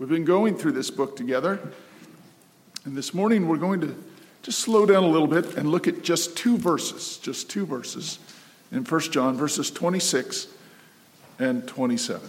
We've been going through this book together, and this morning we're going to just slow down a little bit and look at just two verses in 1 John, verses 26 and 27.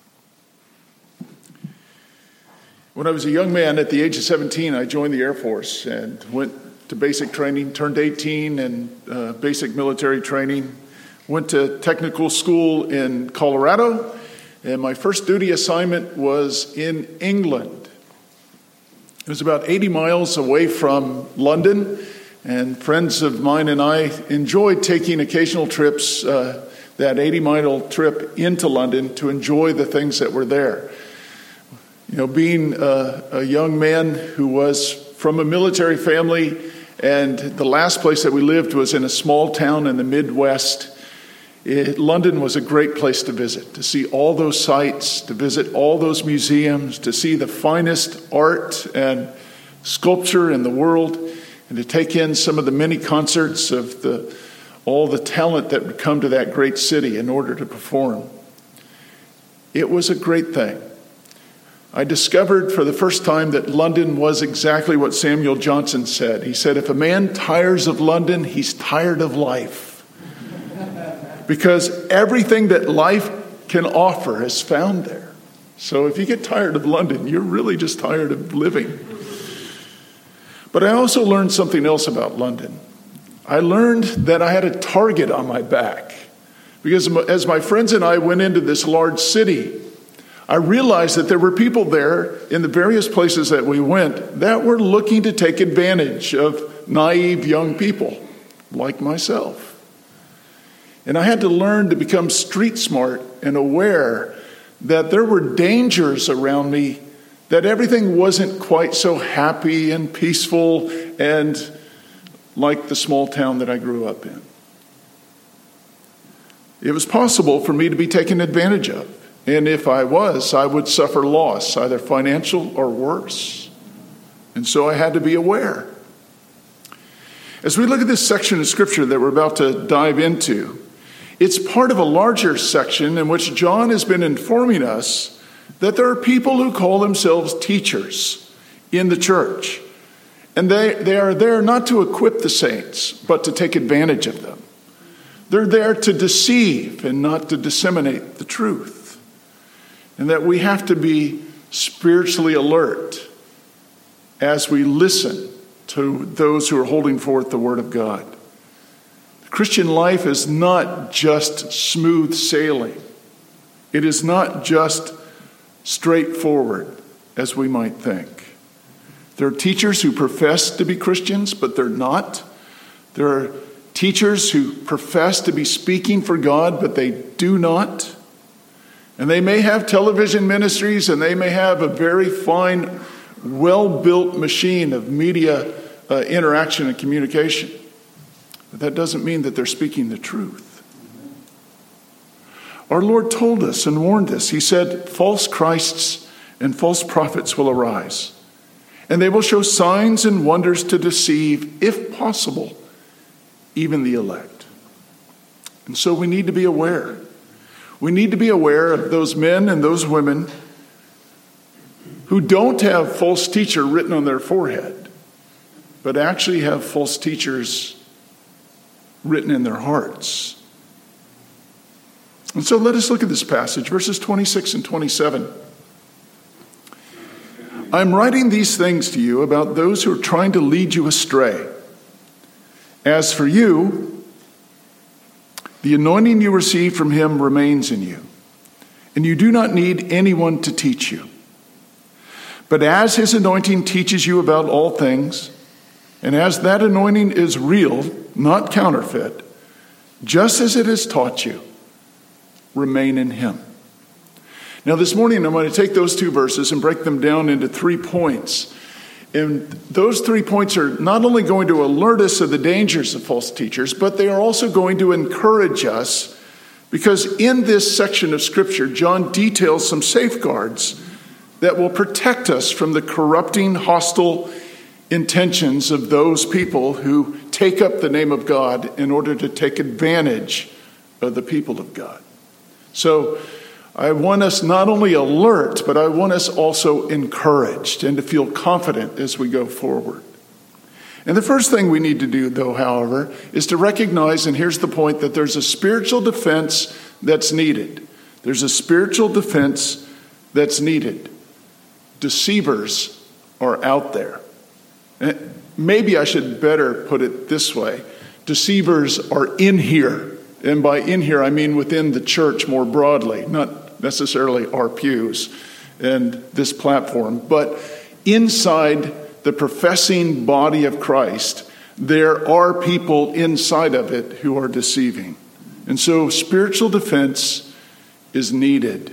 When I was a young man at the age of 17, I joined the Air Force and went to basic training, turned 18 and basic military training, went to technical school in Colorado, and my first duty assignment was in England. It was about 80 miles away from London, and friends of mine and I enjoyed taking occasional trips, that 80-mile trip into London to enjoy the things that were there. You know, being a young man who was from a military family, and the last place that we lived was in a small town in the Midwest, London was a great place to visit, to see all those sights, to visit all those museums, to see the finest art and sculpture in the world, and to take in some of the many concerts of all the talent that would come to that great city in order to perform. It was a great thing. I discovered for the first time that London was exactly what Samuel Johnson said. He said, if a man tires of London, he's tired of life. Because everything that life can offer is found there. So if you get tired of London, you're really just tired of living. But I also learned something else about London. I learned that I had a target on my back. Because as my friends and I went into this large city, I realized that there were people there in the various places that we went that were looking to take advantage of naive young people like myself. And I had to learn to become street smart and aware that there were dangers around me, that everything wasn't quite so happy and peaceful and like the small town that I grew up in. It was possible for me to be taken advantage of. And if I was, I would suffer loss, either financial or worse. And so I had to be aware. As we look at this section of Scripture that we're about to dive into, it's part of a larger section in which John has been informing us that there are people who call themselves teachers in the church. And they are there not to equip the saints, but to take advantage of them. They're there to deceive and not to disseminate the truth. And that we have to be spiritually alert as we listen to those who are holding forth the Word of God. Christian life is not just smooth sailing. It is not just straightforward as we might think. There are teachers who profess to be Christians, but they're not. There are teachers who profess to be speaking for God, but they do not. And they may have television ministries, and they may have a very fine, well-built machine of media interaction and communication. But that doesn't mean that they're speaking the truth. Our Lord told us and warned us. He said, false Christs and false prophets will arise, and they will show signs and wonders to deceive, if possible, even the elect. And so we need to be aware. We need to be aware of those men and those women who don't have false teacher written on their forehead, but actually have false teachers written in their hearts. And so let us look at this passage, verses 26 and 27. I'm writing these things to you about those who are trying to lead you astray. As for you, the anointing you received from him remains in you, and you do not need anyone to teach you. But as his anointing teaches you about all things, and as that anointing is real, not counterfeit, just as it has taught you, remain in him. Now this morning I'm going to take those two verses and break them down into 3 points. And those 3 points are not only going to alert us of the dangers of false teachers, but they are also going to encourage us, because in this section of Scripture, John details some safeguards that will protect us from the corrupting, hostile intentions of those people who take up the name of God in order to take advantage of the people of God. So I want us not only alert, but I want us also encouraged and to feel confident as we go forward. And the first thing we need to do, though, however, is to recognize, and here's the point, that there's a spiritual defense that's needed. There's a spiritual defense that's needed. Deceivers are out there. Maybe I should better put it this way. Deceivers are in here. And by in here, I mean within the church more broadly, not necessarily our pews and this platform, but inside the professing body of Christ, there are people inside of it who are deceiving. And so spiritual defense is needed.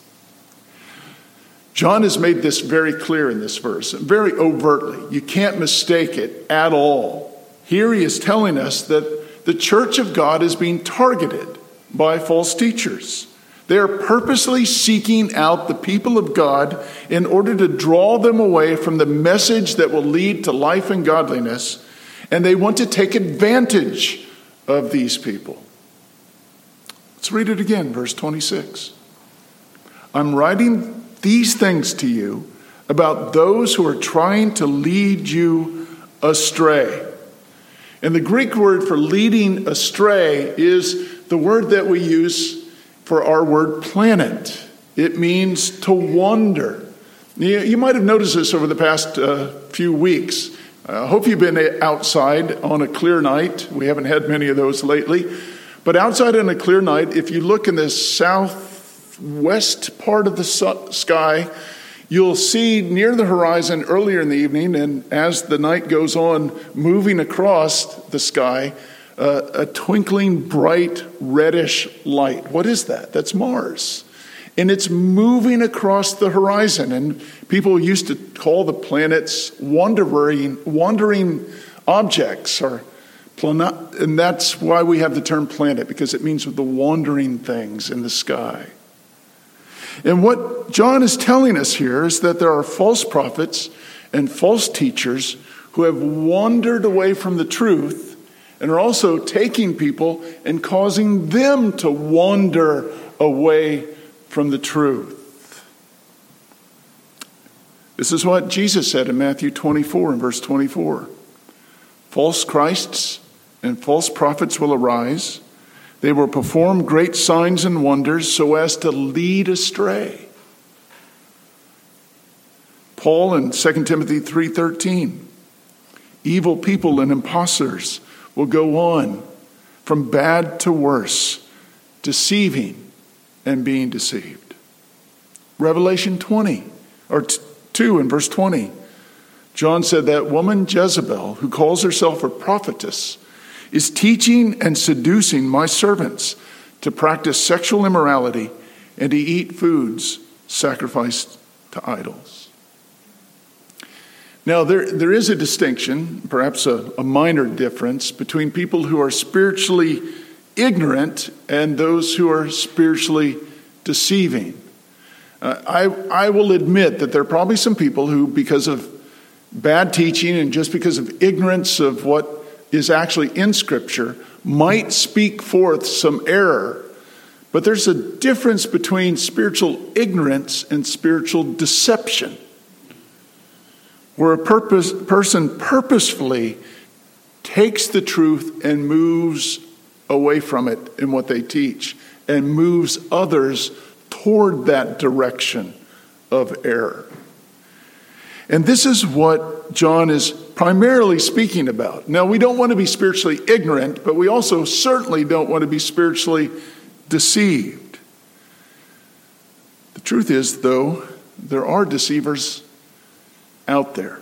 John has made this very clear in this verse, very overtly. You can't mistake it at all. Here he is telling us that the church of God is being targeted by false teachers. They are purposely seeking out the people of God in order to draw them away from the message that will lead to life and godliness, and they want to take advantage of these people. Let's read it again, verse 26. I'm writing these things to you about those who are trying to lead you astray. And the Greek word for leading astray is the word that we use for our word planet. It means to wander. You might have noticed this over the past few weeks. I hope you've been outside on a clear night. We haven't had many of those lately. But outside on a clear night, if you look in the southwest part of the sky, you'll see near the horizon earlier in the evening, and as the night goes on, moving across the sky, a twinkling, bright, reddish light. What is that? That's Mars. And it's moving across the horizon. And people used to call the planets wandering objects, and that's why we have the term planet, because it means the wandering things in the sky. And what John is telling us here is that there are false prophets and false teachers who have wandered away from the truth and are also taking people and causing them to wander away from the truth. This is what Jesus said in Matthew 24 and verse 24. False Christs and false prophets will arise. They will perform great signs and wonders so as to lead astray. Paul in 2 Timothy 3:13. Evil people and impostors will go on from bad to worse, deceiving and being deceived. Revelation 2 and verse 20. John said that woman Jezebel, who calls herself a prophetess, is teaching and seducing my servants to practice sexual immorality and to eat foods sacrificed to idols. Now, there is a distinction, perhaps a minor difference, between people who are spiritually ignorant and those who are spiritually deceiving. I will admit that there are probably some people who, because of bad teaching and just because of ignorance of what is actually in Scripture, might speak forth some error. But there's a difference between spiritual ignorance and spiritual deception, where a person purposefully takes the truth and moves away from it in what they teach and moves others toward that direction of error. And this is what John is primarily speaking about. Now, we don't want to be spiritually ignorant, but we also certainly don't want to be spiritually deceived. The truth is, though, there are deceivers out there.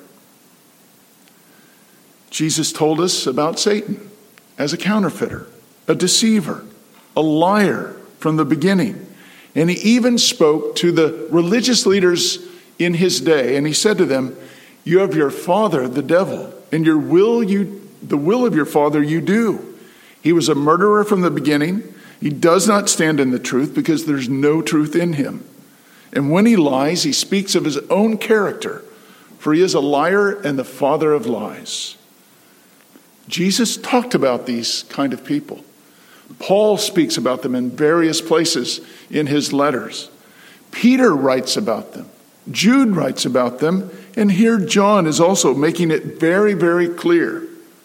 Jesus told us about Satan as a counterfeiter, a deceiver, a liar from the beginning. And he even spoke to the religious leaders in his day, and he said to them, "You have your father, the devil, and the will of your father you do. He was a murderer from the beginning. He does not stand in the truth because there's no truth in him. And when he lies, he speaks of his own character, for he is a liar and the father of lies." Jesus talked about these kind of people. Paul speaks about them in various places in his letters. Peter writes about them. Jude writes about them. And here John is also making it very, very clear.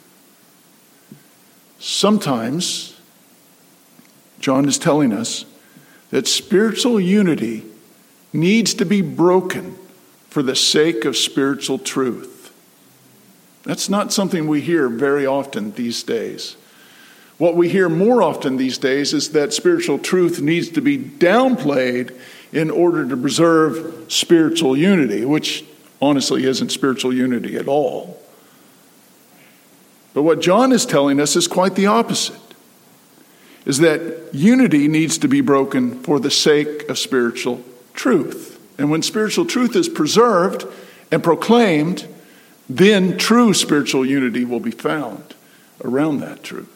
Sometimes, John is telling us that spiritual unity needs to be broken for the sake of spiritual truth. That's not something we hear very often these days. What we hear more often these days is that spiritual truth needs to be downplayed in order to preserve spiritual unity, which honestly isn't spiritual unity at all. But what John is telling us is quite the opposite, is that unity needs to be broken for the sake of spiritual truth. And when spiritual truth is preserved and proclaimed, then true spiritual unity will be found around that truth.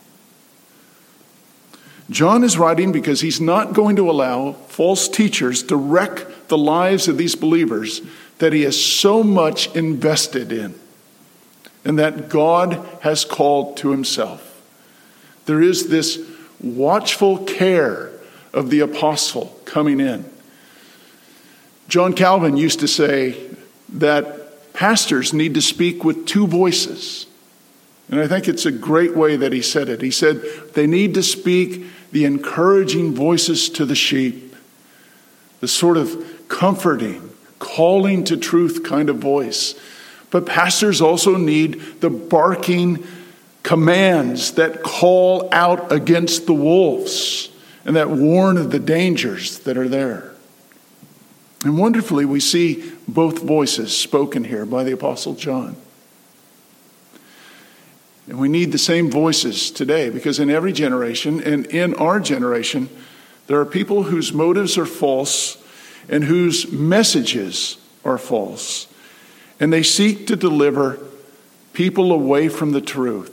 John is writing because he's not going to allow false teachers to wreck the lives of these believers that he has so much invested in and that God has called to himself. There is this watchful care of the apostle coming in. John Calvin used to say that pastors need to speak with two voices. And I think it's a great way that he said it. He said they need to speak the encouraging voices to the sheep, the sort of comforting, calling to truth kind of voice. But pastors also need the barking commands that call out against the wolves and that warn of the dangers that are there. And wonderfully, we see both voices spoken here by the Apostle John. And we need the same voices today, because in every generation, and in our generation, there are people whose motives are false and whose messages are false. And they seek to deliver people away from the truth.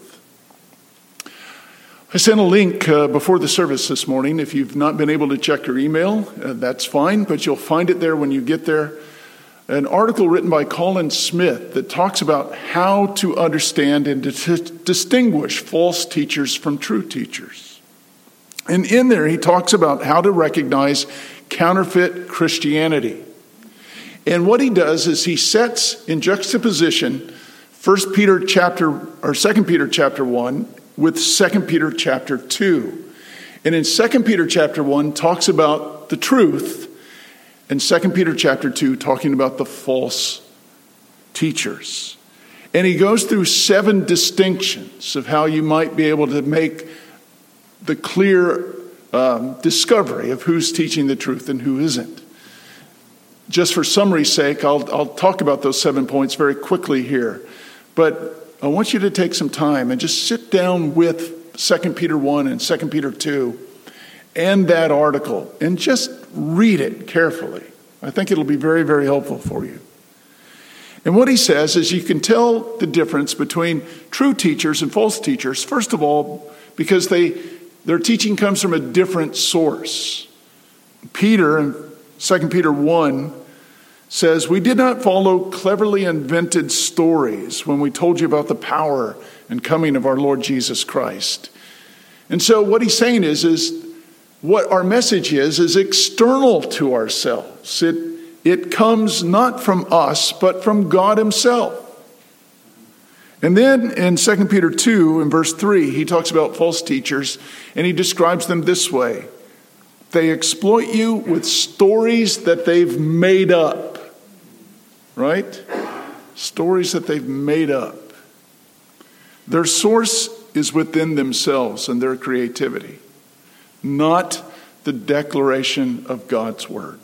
I sent a link before the service this morning. If you've not been able to check your email, that's fine, but you'll find it there when you get there. An article written by Colin Smith that talks about how to understand and distinguish false teachers from true teachers. And in there, he talks about how to recognize counterfeit Christianity. And what he does is he sets in juxtaposition 2 Peter chapter 1 with 2 Peter chapter 2. And in 2 Peter chapter 1 talks about the truth, and 2 Peter chapter 2 talking about the false teachers. And he goes through 7 distinctions of how you might be able to make the clear discovery of who's teaching the truth and who isn't. Just for summary's sake, I'll talk about those 7 points very quickly here. But I want you to take some time and just sit down with 2 Peter 1 and 2 Peter 2 and that article and just read it carefully. I think it'll be very, very helpful for you. And what he says is you can tell the difference between true teachers and false teachers, first of all, because their teaching comes from a different source. Peter in 2 Peter 1 says, "We did not follow cleverly invented stories when we told you about the power and coming of our Lord Jesus Christ." And so what he's saying is what our message is external to ourselves. It comes not from us, but from God himself. And then in 2 Peter 2, in verse 3, he talks about false teachers, and he describes them this way. They exploit you with stories that they've made up. Right? Stories that they've made up. Their source is within themselves and their creativity, not the declaration of God's word.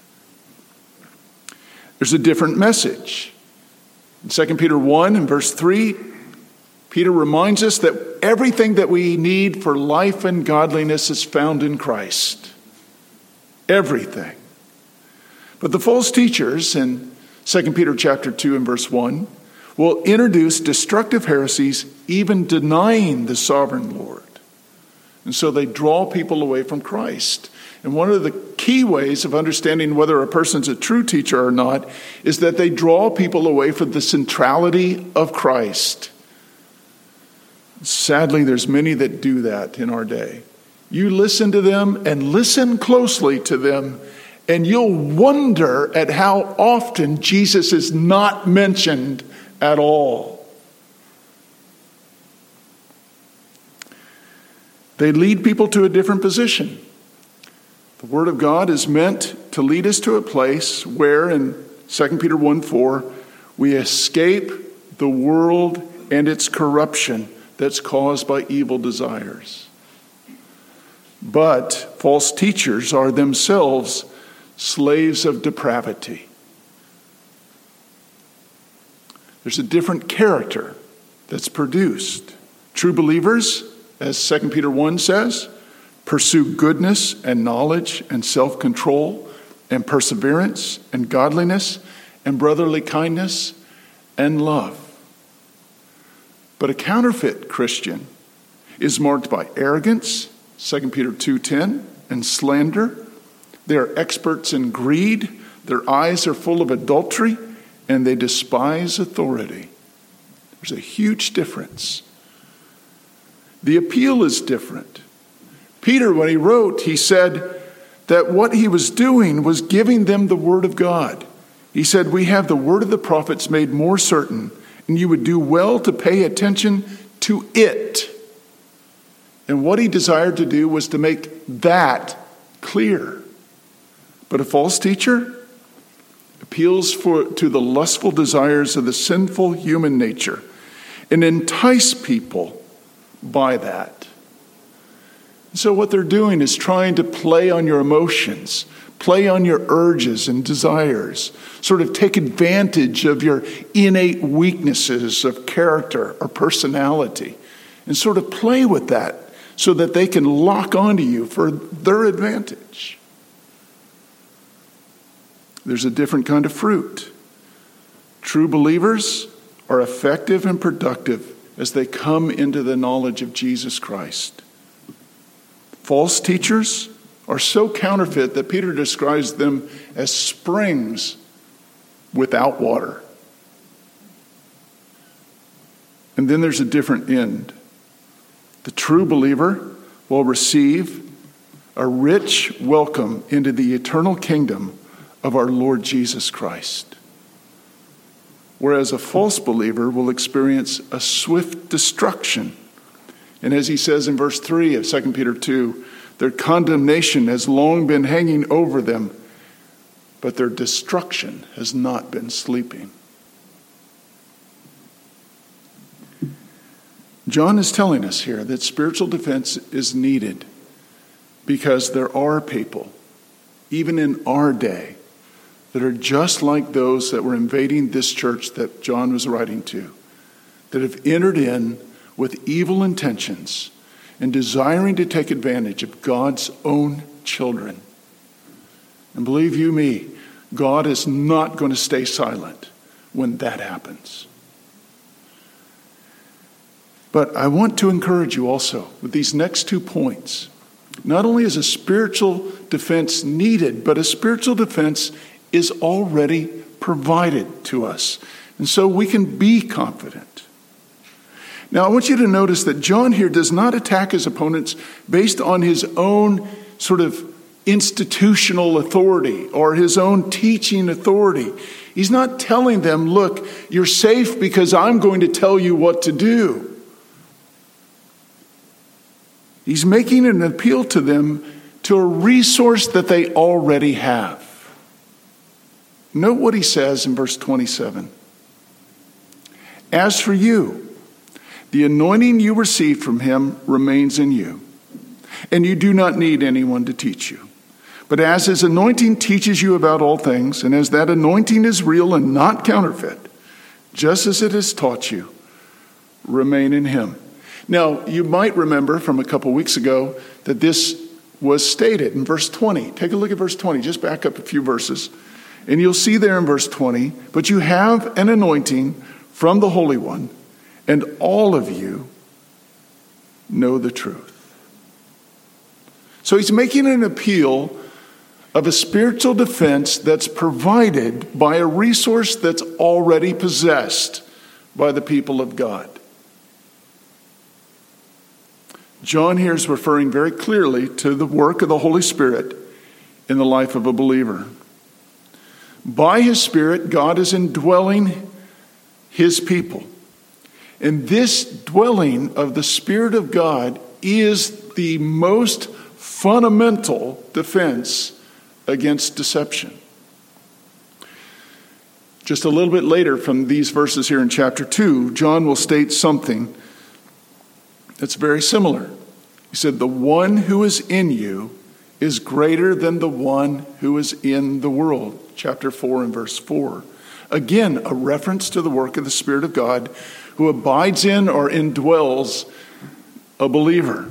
There's a different message. In 2 Peter 1 and verse 3, Peter reminds us that everything that we need for life and godliness is found in Christ. Everything. But the false teachers in 2 Peter chapter 2 and verse 1 will introduce destructive heresies, even denying the sovereign Lord. And so they draw people away from Christ. And one of the key ways of understanding whether a person's a true teacher or not is that they draw people away from the centrality of Christ. Sadly, there's many that do that in our day. You listen to them and listen closely to them, And you'll wonder at how often Jesus is not mentioned at all. They lead people to a different position. The Word of God is meant to lead us to a place where, in 2 Peter 1:4, we escape the world and its corruption that's caused by evil desires. But false teachers are themselves slaves of depravity. There's a different character that's produced. True believers, as 2 Peter 1 says, pursue goodness and knowledge and self-control and perseverance and godliness and brotherly kindness and love. But a counterfeit Christian is marked by arrogance, 2 Peter 2:10, and slander. They are experts in greed. Their eyes are full of adultery, and they despise authority. There's a huge difference. The appeal is different. Peter, when he wrote, he said that what he was doing was giving them the Word of God. He said, we have the word of the prophets made more certain, and you would do well to pay attention to it. And what he desired to do was to make that clear. But a false teacher appeals to the lustful desires of the sinful human nature and entice people by that. So what they're doing is trying to play on your emotions, play on your urges and desires, sort of take advantage of your innate weaknesses of character or personality, and sort of play with that so that they can lock onto you for their advantage. There's a different kind of fruit. True believers are effective and productive as they come into the knowledge of Jesus Christ. False teachers are so counterfeit that Peter describes them as springs without water. And then there's a different end. The true believer will receive a rich welcome into the eternal kingdom of our Lord Jesus Christ. Whereas a false believer will experience a swift destruction. And as he says in verse 3 of 2 Peter 2, their condemnation has long been hanging over them, but their destruction has not been sleeping. John is telling us here that spiritual defense is needed because there are people, even in our day, that are just like those that were invading this church that John was writing to, that have entered in with evil intentions and desiring to take advantage of God's own children. And believe you me, God is not going to stay silent when that happens. But I want to encourage you also with these next 2 points. Not only is a spiritual defense needed, but a spiritual defense is already provided to us. And so we can be confident. Now, I want you to notice that John here does not attack his opponents based on his own sort of institutional authority or his own teaching authority. He's not telling them, look, you're safe because I'm going to tell you what to do. He's making an appeal to them to a resource that they already have. Note what he says in verse 27. As for you, the anointing you received from him remains in you, and you do not need anyone to teach you. But as his anointing teaches you about all things, and as that anointing is real and not counterfeit, just as it has taught you, remain in him. Now, you might remember from a couple weeks ago that this was stated in verse 20. Take a look at verse 20. Just back up a few verses. And you'll see there in verse 20, but you have an anointing from the Holy One, and all of you know the truth. So he's making an appeal of a spiritual defense that's provided by a resource that's already possessed by the people of God. John here is referring very clearly to the work of the Holy Spirit in the life of a believer. By His Spirit, God is indwelling His people. And this dwelling of the Spirit of God is the most fundamental defense against deception. Just a little bit later from these verses here in chapter 2, John will state something that's very similar. He said, "The one who is in you is greater than the one who is in the world." Chapter 4 and verse 4. Again, a reference to the work of the Spirit of God who abides in or indwells a believer.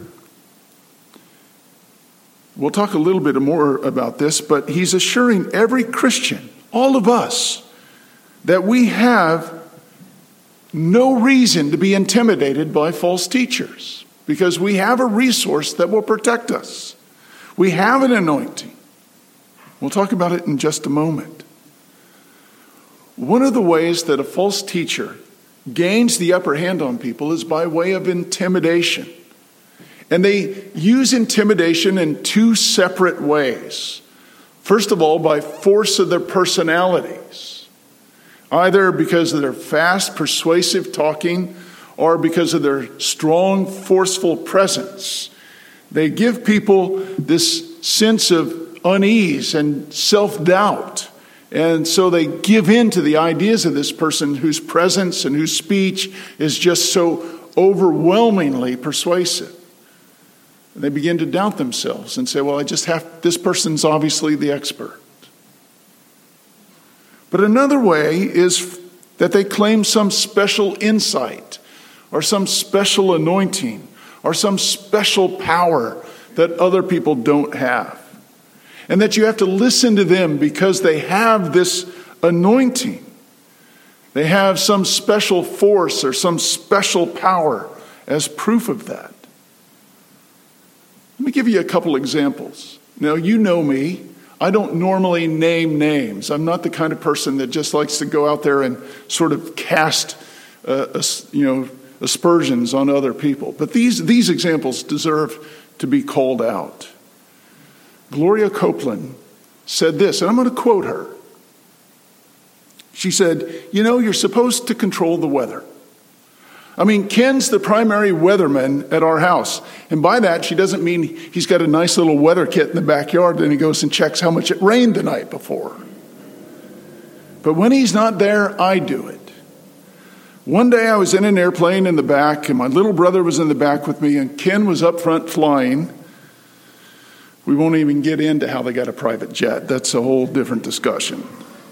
We'll talk a little bit more about this, but he's assuring every Christian, all of us, that we have no reason to be intimidated by false teachers because we have a resource that will protect us. We have an anointing. We'll talk about it in just a moment. One of the ways that a false teacher gains the upper hand on people is by way of intimidation. And they use intimidation in two separate ways. First of all, by force of their personalities, either because of their fast, persuasive talking or because of their strong, forceful presence. They give people this sense of unease and self-doubt. And so they give in to the ideas of this person whose presence and whose speech is just so overwhelmingly persuasive. And they begin to doubt themselves and say, well, this person's obviously the expert. But another way is that they claim some special insight or some special anointing or some special power that other people don't have. And that you have to listen to them because they have this anointing. They have some special force or some special power as proof of that. Let me give you a couple examples. Now, you know me. I don't normally name names. I'm not the kind of person that just likes to go out there and sort of cast aspersions on other people. But these examples deserve to be called out. Gloria Copeland said this, and I'm going to quote her. She said, you're supposed to control the weather. I mean, Ken's the primary weatherman at our house. And by that, she doesn't mean he's got a nice little weather kit in the backyard and he goes and checks how much it rained the night before. But when he's not there, I do it. One day I was in an airplane in the back and my little brother was in the back with me and Ken was up front flying. We won't even get into how they got a private jet. That's a whole different discussion.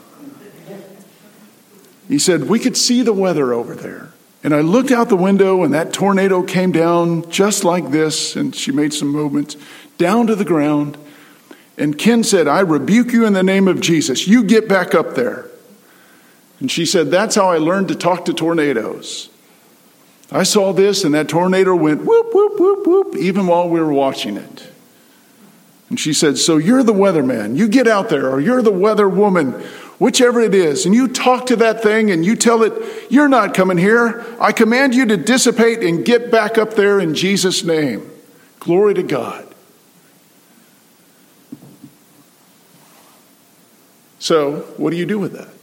He said, we could see the weather over there. And I looked out the window and that tornado came down just like this. And she made some movements down to the ground. And Ken said, I rebuke you in the name of Jesus. You get back up there. And she said, that's how I learned to talk to tornadoes. I saw this and that tornado went whoop, whoop, whoop, whoop, even while we were watching it. And she said, so you're the weatherman. You get out there, or you're the weather woman, whichever it is. And you talk to that thing and you tell it, you're not coming here. I command you to dissipate and get back up there in Jesus' name. Glory to God. So what do you do with that?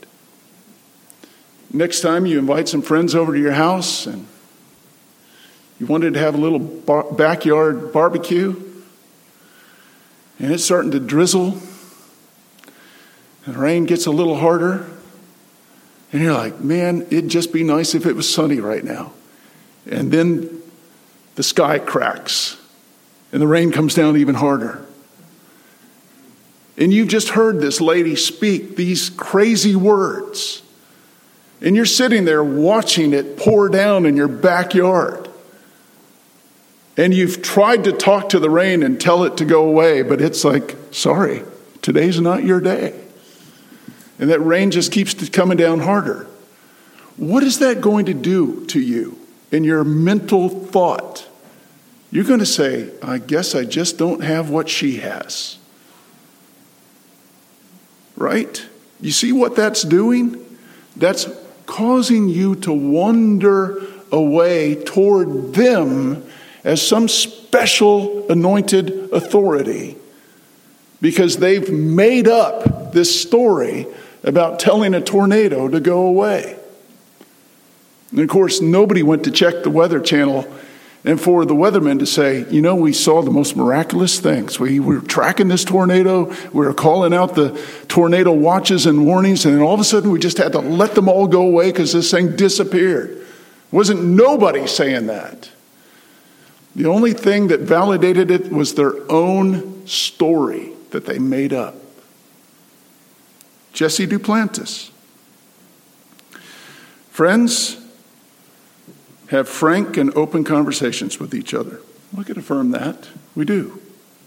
Next time you invite some friends over to your house and you wanted to have a little backyard barbecue, and it's starting to drizzle, and the rain gets a little harder, and you're like, man, it'd just be nice if it was sunny right now. And then the sky cracks, and the rain comes down even harder. And you've just heard this lady speak these crazy words, and you're sitting there watching it pour down in your backyard. And you've tried to talk to the rain and tell it to go away, but it's like, sorry, today's not your day. And that rain just keeps coming down harder. What is that going to do to you in your mental thought? You're going to say, I guess I just don't have what she has. Right? You see what that's doing? That's causing you to wander away toward them as some special anointed authority because they've made up this story about telling a tornado to go away. And of course, nobody went to check the Weather Channel and for the weathermen to say, we saw the most miraculous things. We were tracking this tornado. We were calling out the tornado watches and warnings. And then all of a sudden, we just had to let them all go away because this thing disappeared. Wasn't nobody saying that. The only thing that validated it was their own story that they made up. Jesse Duplantis. Friends, have frank and open conversations with each other. I can affirm that. We do.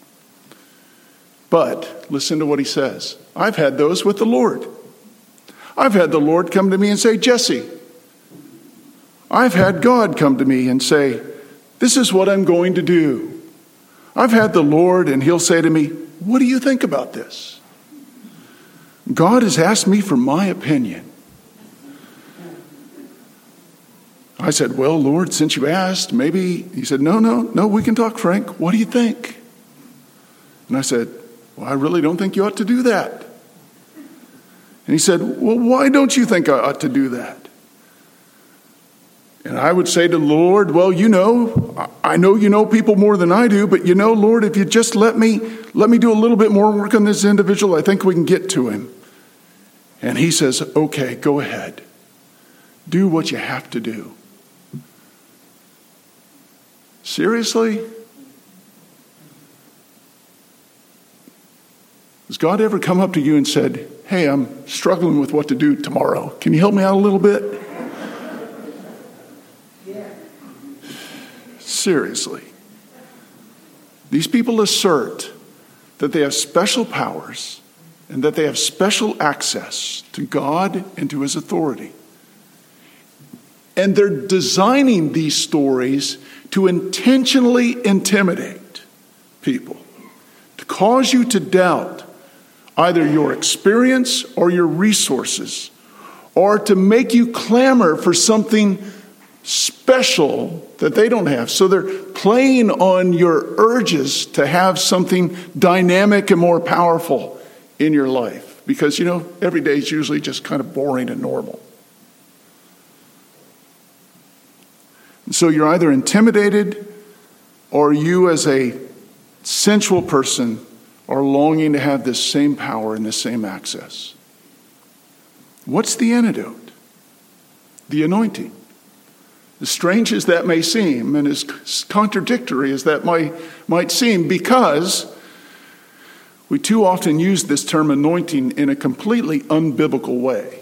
But listen to what he says. I've had those with the Lord. I've had the Lord come to me and say, Jesse, I've had God come to me and say, this is what I'm going to do. I've had the Lord and he'll say to me, what do you think about this? God has asked me for my opinion. I said, well, Lord, since you asked, maybe. He said, no, we can talk, Frank. What do you think? And I said, well, I really don't think you ought to do that. And he said, well, why don't you think I ought to do that? And I would say to the Lord, well, I know you know people more than I do, but Lord, if you just let me do a little bit more work on this individual, I think we can get to him. And he says, okay, go ahead. Do what you have to do. Seriously? Has God ever come up to you and said, hey, I'm struggling with what to do tomorrow. Can you help me out a little bit? Yeah. Seriously. These people assert that they have special powers and that they have special access to God and to his authority. And they're designing these stories to intentionally intimidate people, to cause you to doubt either your experience or your resources, or to make you clamor for something special that they don't have. So they're playing on your urges to have something dynamic and more powerful in your life. Because, every day is usually just kind of boring and normal. So you're either intimidated or you as a sensual person are longing to have this same power and this same access. What's the antidote? The anointing. As strange as that may seem and as contradictory as that might seem, because we too often use this term anointing in a completely unbiblical way.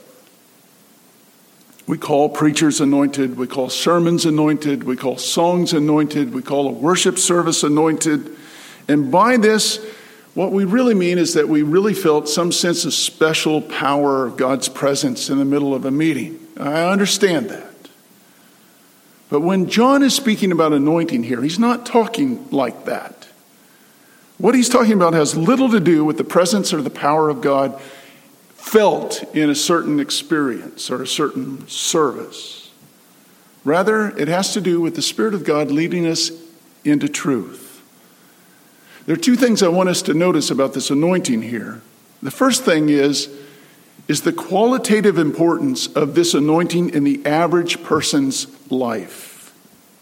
We call preachers anointed, we call sermons anointed, we call songs anointed, we call a worship service anointed. And by this, what we really mean is that we really felt some sense of special power of God's presence in the middle of a meeting. I understand that. But when John is speaking about anointing here, he's not talking like that. What he's talking about has little to do with the presence or the power of God felt in a certain experience or a certain service. Rather, it has to do with the Spirit of God leading us into truth. There are two things I want us to notice about this anointing here. The first thing is the qualitative importance of this anointing in the average person's life.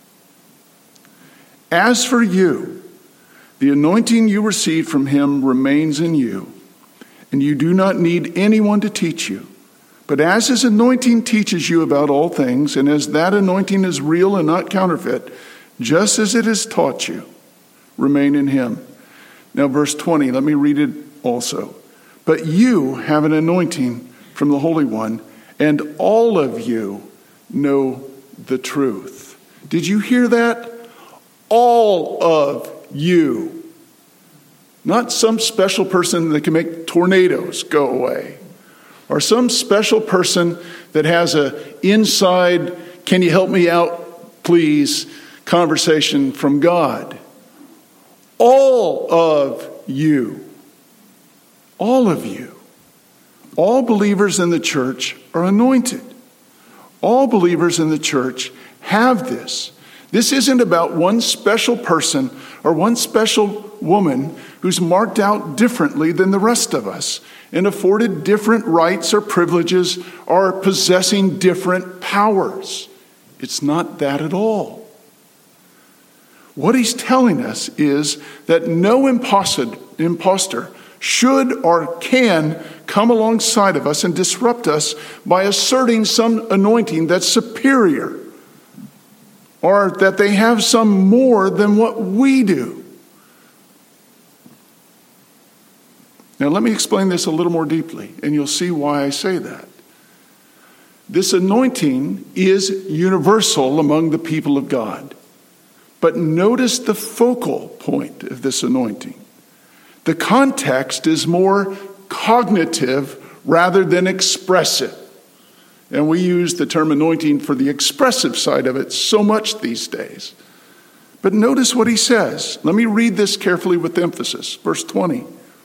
As for you, the anointing you received from him remains in you, and you do not need anyone to teach you. But as his anointing teaches you about all things, and as that anointing is real and not counterfeit, just as it has taught you, remain in him. Now, verse 20, let me read it also. But you have an anointing from the Holy One, and all of you know the truth. Did you hear that? All of you. Not some special person that can make tornadoes go away. Or some special person that has a inside, can you help me out, please, conversation from God. All of you. All of you. All believers in the church are anointed. All believers in the church have this. This isn't about one special person or one special woman who's marked out differently than the rest of us and afforded different rights or privileges or possessing different powers. It's not that at all. What he's telling us is that no imposter should or can come alongside of us and disrupt us by asserting some anointing that's superior, or that they have some more than what we do. Now, let me explain this a little more deeply, and you'll see why I say that. This anointing is universal among the people of God. But notice the focal point of this anointing. The context is more cognitive rather than expressive. And we use the term anointing for the expressive side of it so much these days. But notice what he says. Let me read this carefully with emphasis. Verse 20.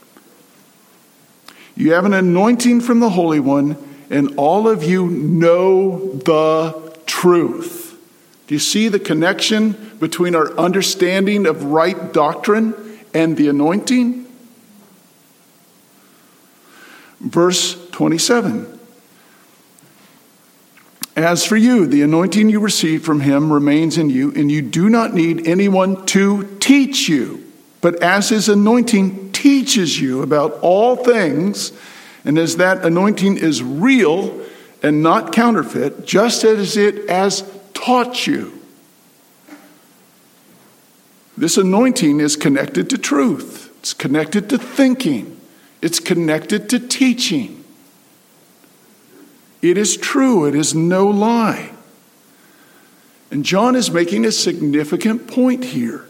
You have an anointing from the Holy One, and all of you know the truth. Do you see the connection between our understanding of right doctrine and the anointing? Verse 27. As for you, the anointing you received from him remains in you, and you do not need anyone to teach you. But as his anointing teaches you about all things, and as that anointing is real and not counterfeit, just as it has taught you. This anointing is connected to truth. It's connected to thinking. It's connected to teaching. It is true. It is no lie. And John is making a significant point here.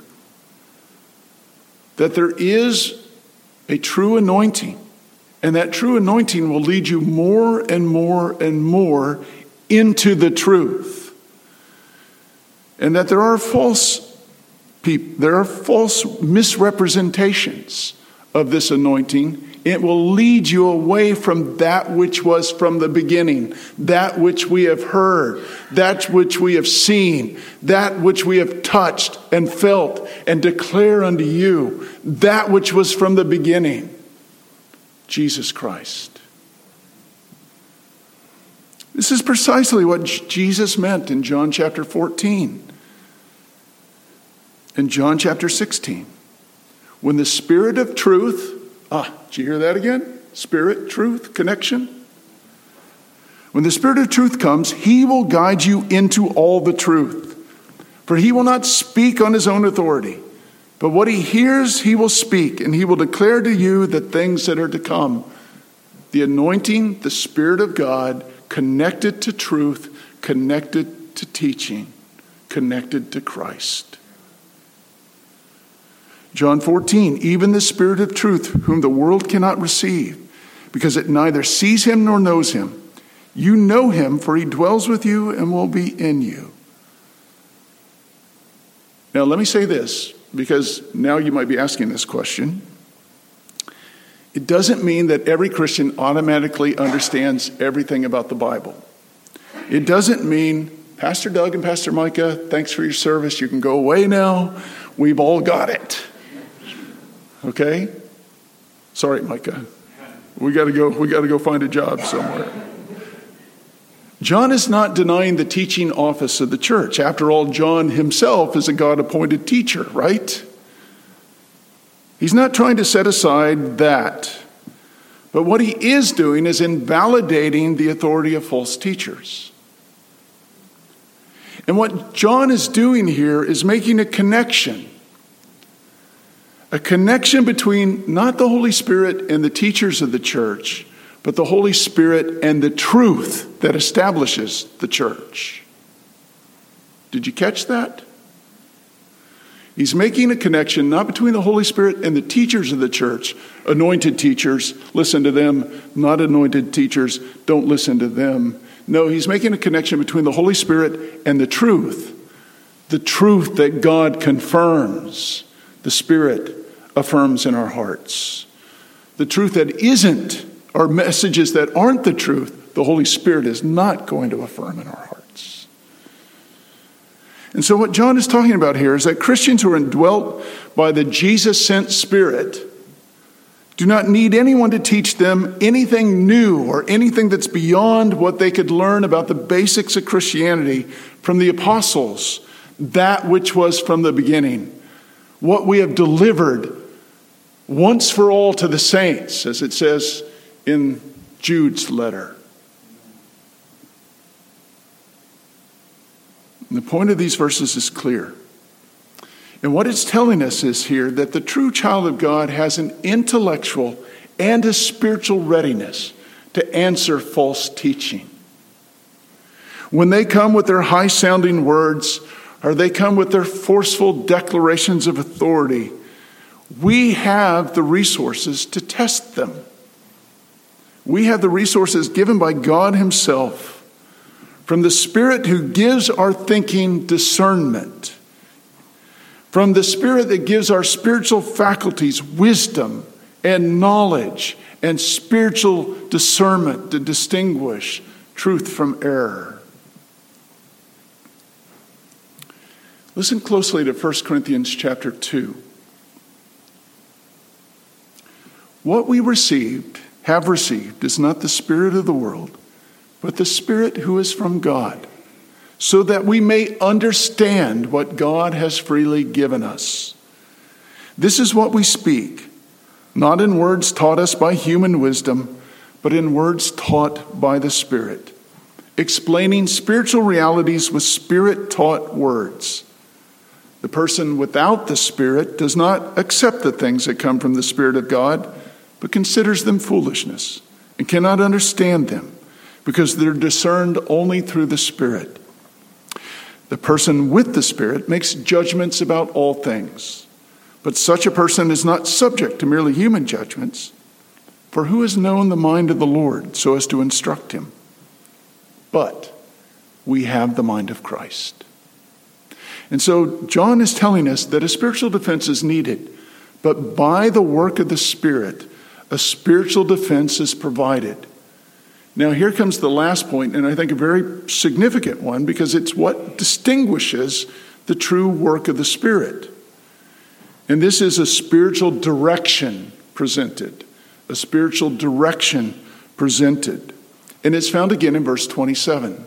That there is a true anointing. And that true anointing will lead you more and more and more into the truth. And that there are false misrepresentations of this anointing. It will lead you away from that which was from the beginning, that which we have heard, that which we have seen, that which we have touched and felt and declare unto you, that which was from the beginning, Jesus Christ. This is precisely what Jesus meant in John chapter 14 and John chapter 16. When the Spirit of truth, did you hear that again? Spirit, truth, connection. When the Spirit of truth comes, he will guide you into all the truth. For he will not speak on his own authority, but what he hears, he will speak, and he will declare to you the things that are to come. The anointing, the Spirit of God, connected to truth, connected to teaching, connected to Christ. John 14, even the Spirit of truth, whom the world cannot receive, because it neither sees him nor knows him. You know him, for he dwells with you and will be in you. Now, let me say this, because now you might be asking this question. It doesn't mean that every Christian automatically understands everything about the Bible. It doesn't mean, Pastor Doug and Pastor Micah, thanks for your service. You can go away now. We've all got it. Okay? Sorry, Micah. We got to go find a job somewhere. John is not denying the teaching office of the church. After all, John himself is a God-appointed teacher, right? He's not trying to set aside that. But what he is doing is invalidating the authority of false teachers. And what John is doing here is making a connection. A connection between not the Holy Spirit and the teachers of the church, but the Holy Spirit and the truth that establishes the church. Did you catch that? He's making a connection not between the Holy Spirit and the teachers of the church. Anointed teachers, listen to them. Not anointed teachers, don't listen to them. No, he's making a connection between the Holy Spirit and the truth. The truth that God confirms. The Spirit affirms in our hearts. The truth that isn't, or messages that aren't the truth, the Holy Spirit is not going to affirm in our hearts. And so what John is talking about here is that Christians who are indwelt by the Jesus-sent Spirit do not need anyone to teach them anything new or anything that's beyond what they could learn about the basics of Christianity from the apostles, that which was from the beginning, what we have delivered once for all to the saints, as it says in Jude's letter. And the point of these verses is clear. And what it's telling us is here that the true child of God has an intellectual and a spiritual readiness to answer false teaching. When they come with their high-sounding words, or they come with their forceful declarations of authority, we have the resources to test them. We have the resources given by God Himself from the Spirit who gives our thinking discernment, from the Spirit that gives our spiritual faculties wisdom and knowledge and spiritual discernment to distinguish truth from error. Listen closely to 1 Corinthians chapter 2. What we have received, is not the spirit of the world, but the Spirit who is from God, so that we may understand what God has freely given us. This is what we speak, not in words taught us by human wisdom, but in words taught by the Spirit, explaining spiritual realities with Spirit-taught words. The person without the Spirit does not accept the things that come from the Spirit of God, but considers them foolishness and cannot understand them, because they're discerned only through the Spirit. The person with the Spirit makes judgments about all things, but such a person is not subject to merely human judgments. For who has known the mind of the Lord so as to instruct him? But we have the mind of Christ. And so John is telling us that a spiritual defense is needed, but by the work of the Spirit, a spiritual defense is provided. Now here comes the last point, and I think a very significant one, because it's what distinguishes the true work of the Spirit. And this is a spiritual direction presented. A spiritual direction presented. And it's found again in verse 27.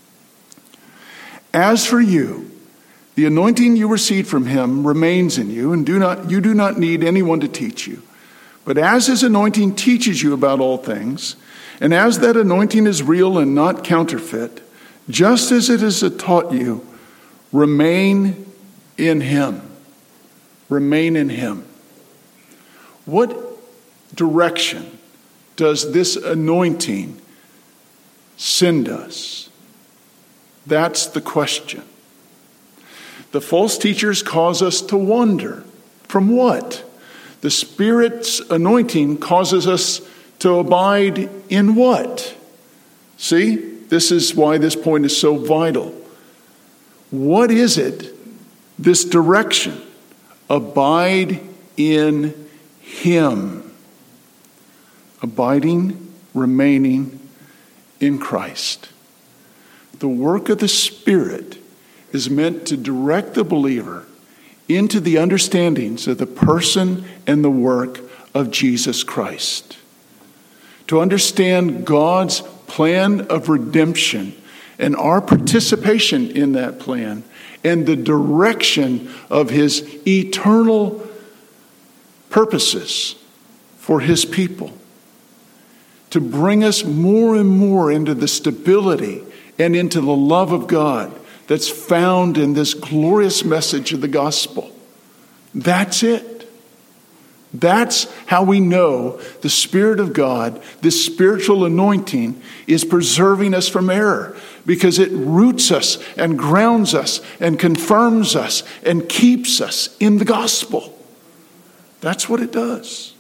As for you, the anointing you received from him remains in you, and you do not need anyone to teach you. But as his anointing teaches you about all things, and as that anointing is real and not counterfeit, just as it has taught you, remain in him. Remain in him. What direction does this anointing send us? That's the question. The false teachers cause us to wander. From what? The Spirit's anointing causes us to abide in what? See, this is why this point is so vital. What is it, this direction? Abide in him. Abiding, remaining in Christ. The work of the Spirit is meant to direct the believer into the understandings of the person and the work of Jesus Christ. To understand God's plan of redemption and our participation in that plan and the direction of his eternal purposes for his people. To bring us more and more into the stability and into the love of God that's found in this glorious message of the gospel. That's it. That's how we know the Spirit of God, this spiritual anointing, is preserving us from error, because it roots us and grounds us and confirms us and keeps us in the gospel. That's what it does.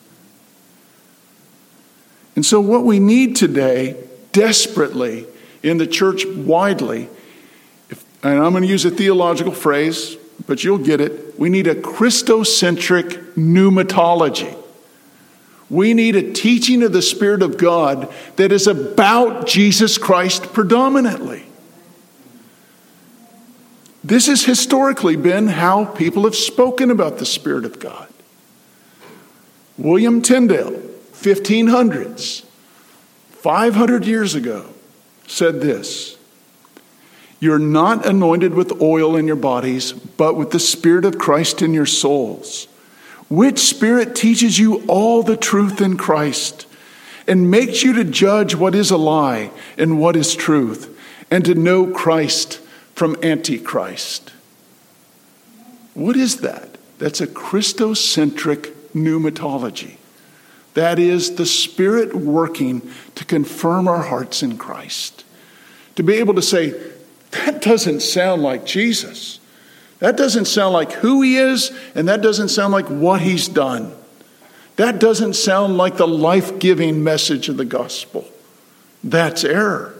And so what we need today, desperately, in the church widely, and I'm going to use a theological phrase, but you'll get it. We need a Christocentric pneumatology. We need a teaching of the Spirit of God that is about Jesus Christ predominantly. This has historically been how people have spoken about the Spirit of God. William Tyndale, 1500s, 500 years ago, said this: "You're not anointed with oil in your bodies, but with the Spirit of Christ in your souls, which Spirit teaches you all the truth in Christ, and makes you to judge what is a lie and what is truth, and to know Christ from Antichrist." What is that? That's a Christocentric pneumatology. That is the Spirit working to confirm our hearts in Christ. To be able to say, that doesn't sound like Jesus. That doesn't sound like who he is, and that doesn't sound like what he's done. That doesn't sound like the life-giving message of the gospel. That's error.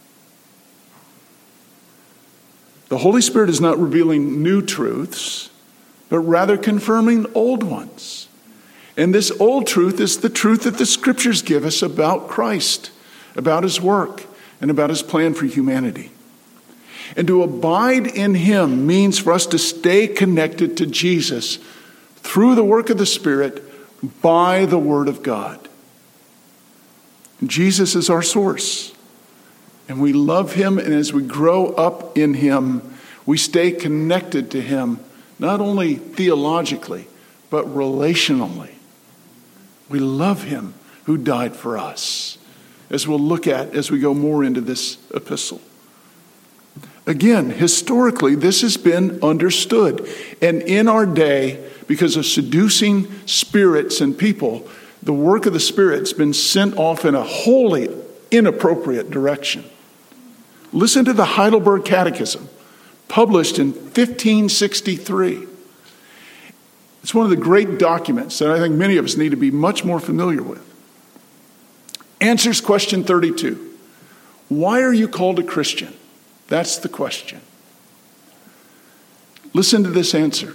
The Holy Spirit is not revealing new truths, but rather confirming old ones. And this old truth is the truth that the Scriptures give us about Christ, about his work, and about his plan for humanity. And to abide in him means for us to stay connected to Jesus through the work of the Spirit by the Word of God. Jesus is our source. And we love him, and as we grow up in him, we stay connected to him, not only theologically, but relationally. We love him who died for us, as we'll look at as we go more into this epistle. Again, historically, this has been understood. And in our day, because of seducing spirits and people, the work of the Spirit's been sent off in a wholly inappropriate direction. Listen to the Heidelberg Catechism, published in 1563. It's one of the great documents that I think many of us need to be much more familiar with. Answers question 32. Why are you called a Christian? That's the question. Listen to this answer.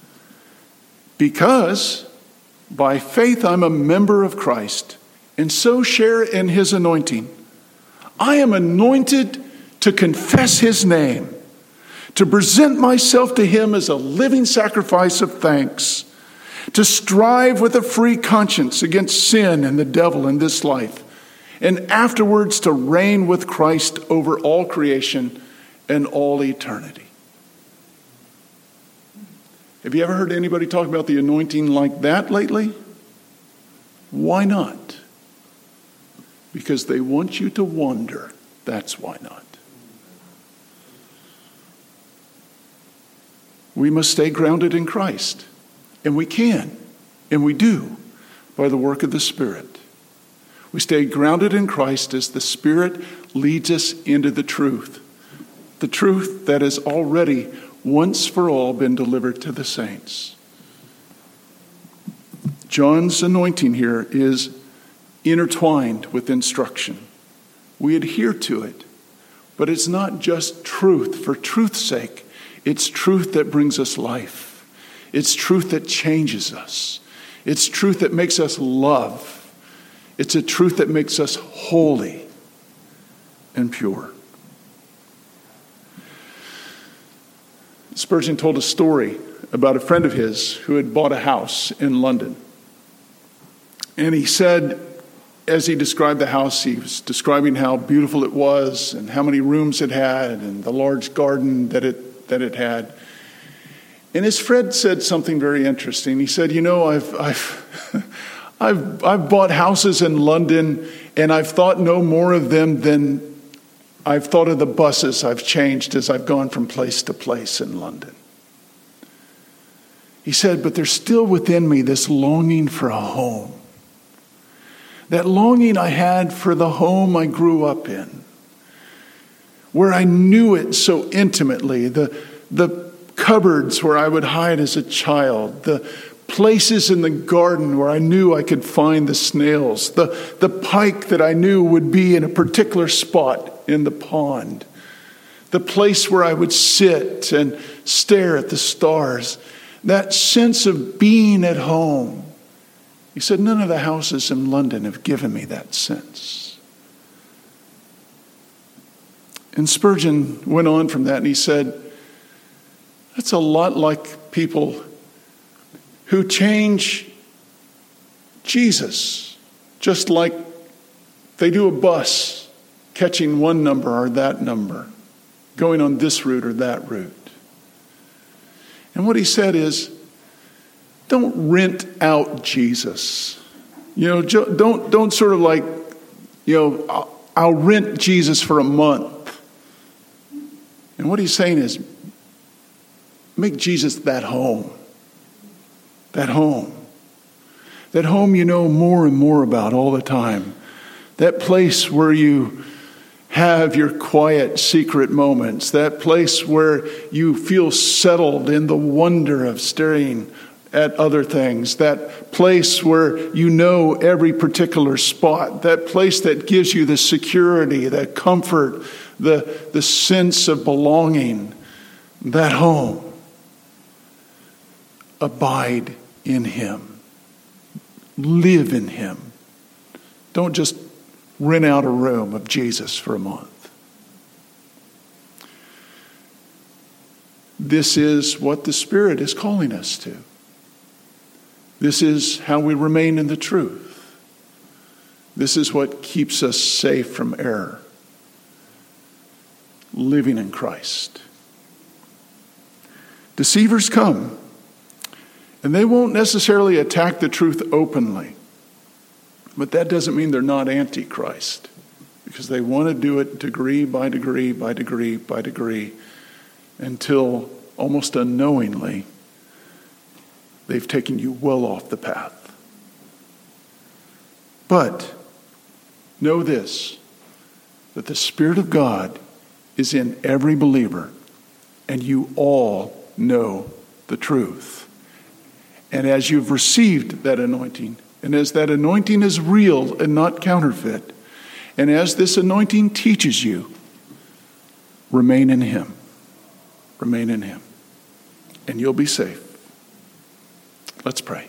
Because by faith I'm a member of Christ, and so share in his anointing. I am anointed to confess his name, to present myself to him as a living sacrifice of thanks, to strive with a free conscience against sin and the devil in this life, and afterwards to reign with Christ over all creation and all eternity. Have you ever heard anybody talk about the anointing like that lately? Why not? Because they want you to wonder. That's why not. We must stay grounded in Christ. And we can. And we do. By the work of the Spirit. We stay grounded in Christ as the Spirit leads us into the truth. The truth that has already, once for all, been delivered to the saints. John's anointing here is intertwined with instruction. We adhere to it. But it's not just truth for truth's sake. It's truth that brings us life. It's truth that changes us. It's truth that makes us love. It's a truth that makes us holy and pure. Spurgeon told a story about a friend of his who had bought a house in London. And he said, as he described the house, he was describing how beautiful it was and how many rooms it had and the large garden that it had. And his friend said something very interesting. He said, "You know, I've bought houses in London, and I've thought no more of them than I've thought of the buses I've changed as I've gone from place to place in London." He said, "But there's still within me this longing for a home. That longing I had for the home I grew up in, where I knew it so intimately, the cupboards where I would hide as a child, the places in the garden where I knew I could find the snails, the pike that I knew would be in a particular spot in the pond, the place where I would sit and stare at the stars, that sense of being at home." He said, "None of the houses in London have given me that sense." And Spurgeon went on from that and he said, That's a lot like people who change Jesus, just like they do a bus, catching one number or that number, going on this route or that route. And what he said is, don't rent out Jesus. Don't sort of like, I'll rent Jesus for a month. And what he's saying is, make Jesus that home. That home. That home you know more and more about all the time. That place where you have your quiet, secret moments. That place where you feel settled in the wonder of staring at other things. That place where you know every particular spot. That place that gives you the security, the comfort, the sense of belonging. That home. Abide in him. Live in him. Don't just rent out a room of Jesus for a month. This is what the Spirit is calling us to. This is how we remain in the truth. This is what keeps us safe from error. Living in Christ. Deceivers come, and they won't necessarily attack the truth openly. But that doesn't mean they're not anti-Christ, because they want to do it degree by degree by degree by degree until almost unknowingly they've taken you well off the path. But know this, that the Spirit of God is in every believer, and you all know the truth. And as you've received that anointing, and as that anointing is real and not counterfeit, and as this anointing teaches you, remain in him. Remain in him. And you'll be safe. Let's pray.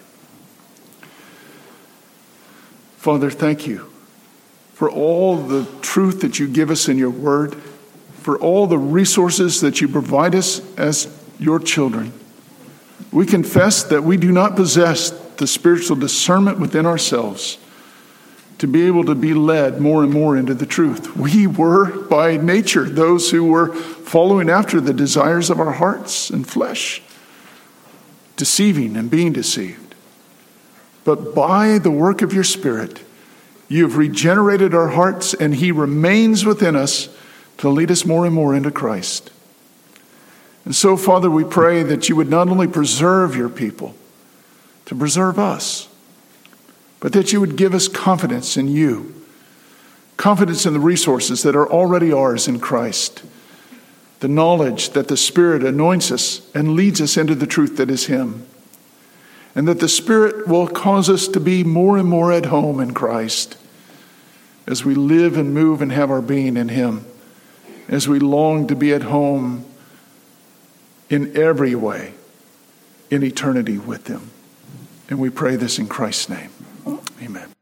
Father, thank you for all the truth that you give us in your word, for all the resources that you provide us as your children. We confess that we do not possess the spiritual discernment within ourselves to be able to be led more and more into the truth. We were, by nature, those who were following after the desires of our hearts and flesh, deceiving and being deceived. But by the work of your Spirit, you have regenerated our hearts, and he remains within us to lead us more and more into Christ. And so, Father, we pray that you would not only preserve your people, to preserve us, but that you would give us confidence in you, confidence in the resources that are already ours in Christ, the knowledge that the Spirit anoints us and leads us into the truth that is him, and that the Spirit will cause us to be more and more at home in Christ as we live and move and have our being in him, as we long to be at home in every way in eternity with him. And we pray this in Christ's name. Amen.